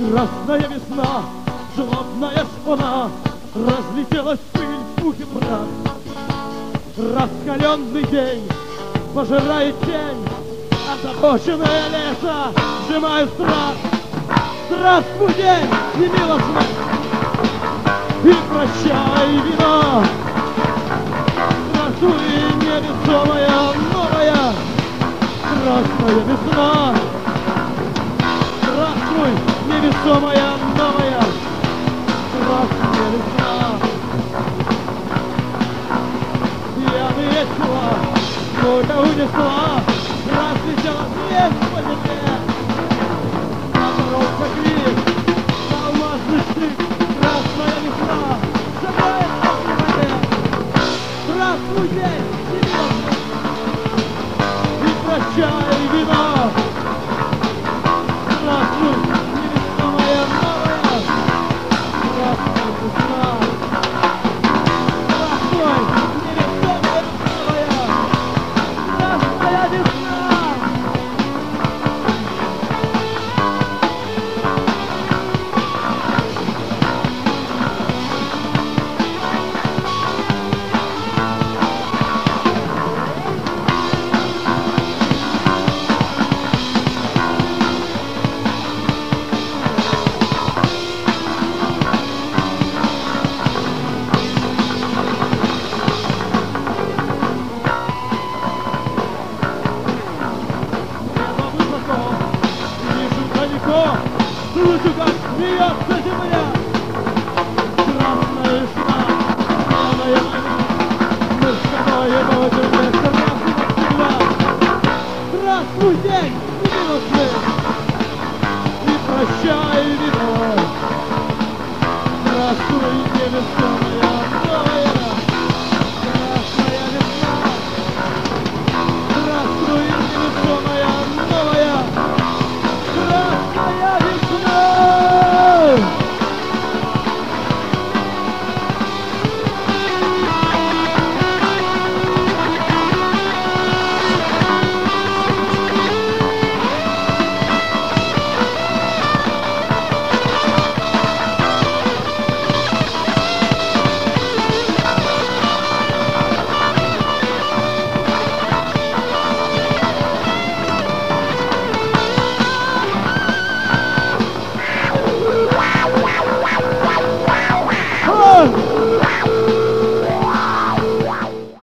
Красная весна, злобная шпана, разлетелась пыль в пух и прах. Раскаленный день пожирает тень, озабоченное лето сжимает страх. Здравствуй, день немилостный, и прощай, вина. Здравствуй, невесомая новая красная весна. Здравствуй, невесомая новая красная весна. Пьяные тела только унесла, разлетелась весь по земле. Оборвался крик, алмазный штык, красная весна сжигает в воде. Здравствуй, день невилостный, и прощай, вина. Здравствуй, невесомая новая красная весна. Здравствуй, невесомая новая красная весна. Слышу, как смеется земля. Красная весна, пьяная война, мы с тобой будем вместе раз и навсегда. Здравствуй, день невилостный, и прощай, вино. Здравствуй, невесомая